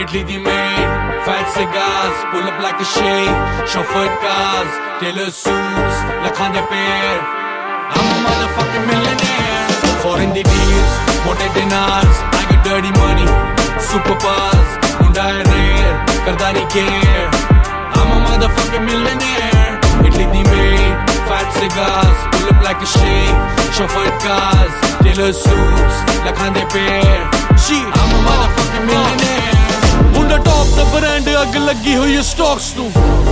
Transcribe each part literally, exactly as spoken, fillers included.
Italy the maid, fat cigars, pull up like a shade, chauffeured cars, tailor suits, lakhande pair. I'm a motherfucking millionaire. Foreign the deals, mote dinars, I get dirty money, super bars, munda hai rare, karda nahi care. I'm a motherfucking millionaire. Italy the maid, fat cigars, pull up like a shade, chauffeured cars, tailor suits, lakhande pair. I'm a motherfucking millionaire. Munda top the brand, ag lagi hui stocks nu.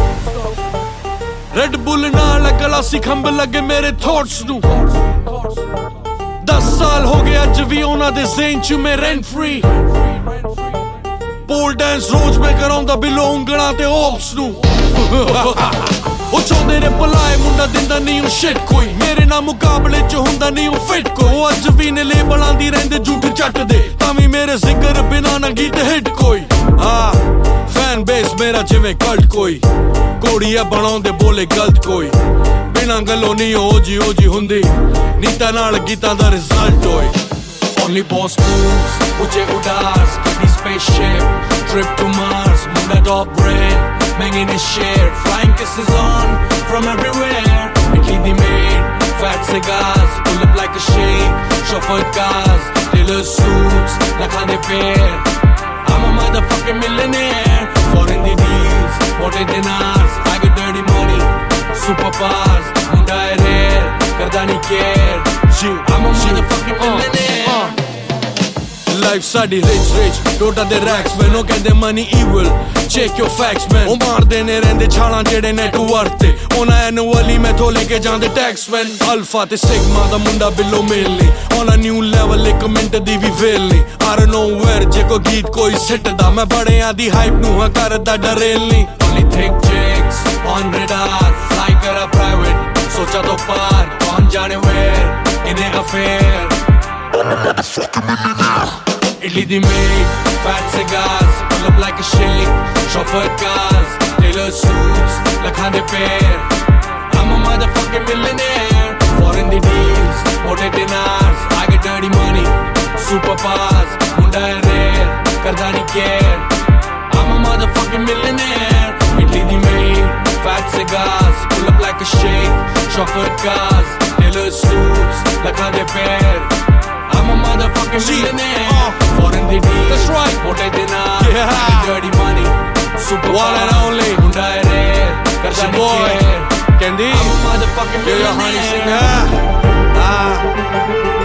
Red Bull naal glassi khamba lage mere thoughts nu. दस साल हो गए अज भी उन्हां दे ज़हन च मैं rent free. Pole dance रोज मैं कराउंदा बिलो उंगलां ते ओप्स nu. ओ चाहुंदे ने भलाए मुंडा दिंदा नहीं ओ shit कोई. मेरे नाल मुकाबले च हुंदा नहीं ओ fit कोई. ओ अज भी ने लेबलां दी रहिंदे झूठ चट दे. तावी मेरे जिक्र बिना ना गीत हिट कोई. हाँ फैन बेस मेरा जिवें कल्ट कोई. कोड़िया बनाउंदे बोले गलत कोई. बिना गल्लों नहीं ओजी ओजी हुंदी. नीता नाल गीतां दा रिजल्ट होए. Only boss moves, ऊंचे उड़ास, कभी spaceship, trip to Mars, Munda top brand, महंगे ने share, flying kisses on from everywhere. Italy the maid, fat cigars, pull up like a shade, chauffeured cars, tailor suits, lakhande pair. I'm a motherfucking millionaire. Foreign the deals, mote dinars, I get dirty money, super bars, munda hai rare, karda nahi care. I'm a motherfucking millionaire. Life sari rich rich, टोटा दे racks man, ओ कहंदे money evil, check your facts man. ओ मार देने रहंदे छालां जेड़े net worth ते, ओना annually मैं थो लेके जांदे tax man. Alpha ते sigma दा मुंडा बिलो मिलनी, on a new level एक मिनट दी भी वेलनी. I don't know where जे को गीत कोई सिट दा, मैं बड़े आदी hype नू हां करदा डरेलनी. Only thick chicks on radar, fly करा private, सोचा तो पार, कौन जाने where, इन्हें affair. Italy the maid, fat cigars, pull up like a shake, chauffeured cars, tailor suits, lakhande pair. I'm a motherfucking millionaire. Foreign the deals, mote dinars, I get dirty money, super bars, munda hai rare, karda nahi care. I'm a motherfucking millionaire. Italy the maid, fat cigars, pull up like a shake, chauffeured cars, tailor suits, lakhande pair. I'm a motherfucking millionaire. Uh, Foreign the deals, that's right. Mote dinars, yeah. I get dirty money, super one and only. Munda hai rare, karda nahi care. Candy, I'm a motherfucking millionaire. Yo, yo, honey, sing, ah, ah.